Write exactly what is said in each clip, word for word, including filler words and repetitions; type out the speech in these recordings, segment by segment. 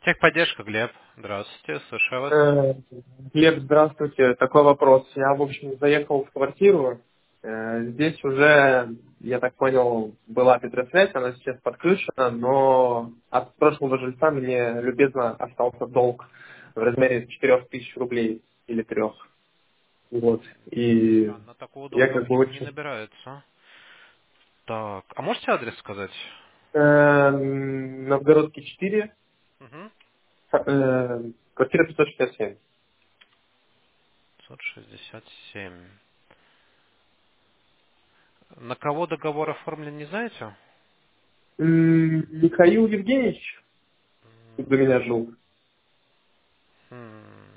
Техподдержка, Глеб. Здравствуйте, слушаю вас. Э, Глеб, здравствуйте. Такой вопрос. Я, в общем, заехал в квартиру. Э, Здесь уже, я так понял, была Петросвязь, она сейчас подключена, но от прошлого жильца мне любезно остался долг в размере четырех тысяч рублей или трех. Вот. И А, на такого я долга как бы обычно не очень... набирается. Так, а можете адрес сказать? Э, Новгородский четыре, Угу. э, квартира пятьсот шестьдесят семь. пятьсот шестьдесят семь. На кого договор оформлен, не знаете? М, Михаил Евгеньевич тут до меня жил. М,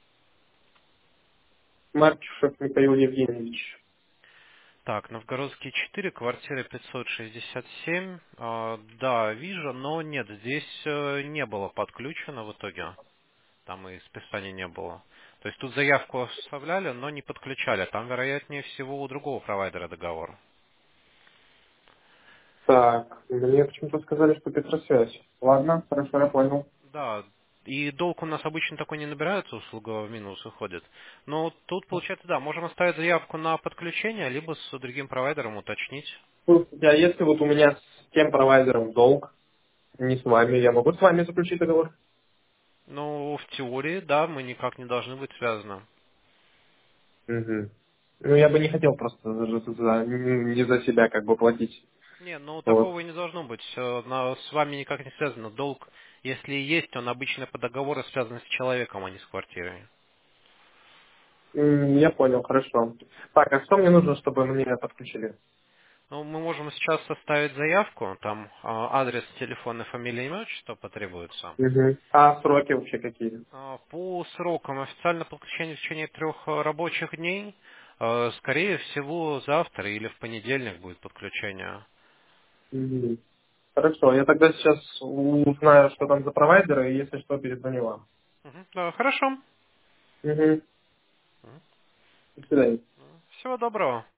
Марчушев Михаил Евгеньевич. Так, Новгородский четыре, квартира пятьсот шестьдесят семь. А, да, вижу, но нет, здесь э, не было подключено в итоге. Там и списания не было. То есть тут заявку оставляли, но не подключали. Там, вероятнее всего, у другого провайдера договор. Так, мне почему-то сказали, что Петросвязь. Ладно, хорошо, я понял. Да, и долг у нас обычно такой не набирается, услуга в минус уходит. Но тут, получается, да, можем оставить заявку на подключение, либо с другим провайдером уточнить. Слушайте, а если вот у меня с тем провайдером долг, не с вами, я могу с вами заключить договор? Ну, в теории, да, мы никак не должны быть связаны. Угу. Ну, я бы не хотел просто за, за- не за себя как бы платить. Не, ну Вот. такого и не должно быть. Э, на- с вами никак не связано. Долг, если и есть, он обычно по договору связан с человеком, а не с квартирой. М, Я понял, хорошо. Так, а что мне нужно, чтобы мне подключили? Ну, мы можем сейчас составить заявку, там а, адрес, телефон и фамилия, имя, отчество потребуется. Угу. А сроки вообще какие? А, По срокам официально подключение в течение трех э, рабочих дней. Э, Скорее всего, завтра или в понедельник будет подключение. Мгм. Хорошо, я тогда сейчас узнаю, что там за провайдеры, и если что, перезвоню вам. Мгм. Да, хорошо. Угу. До свидания. Всего доброго.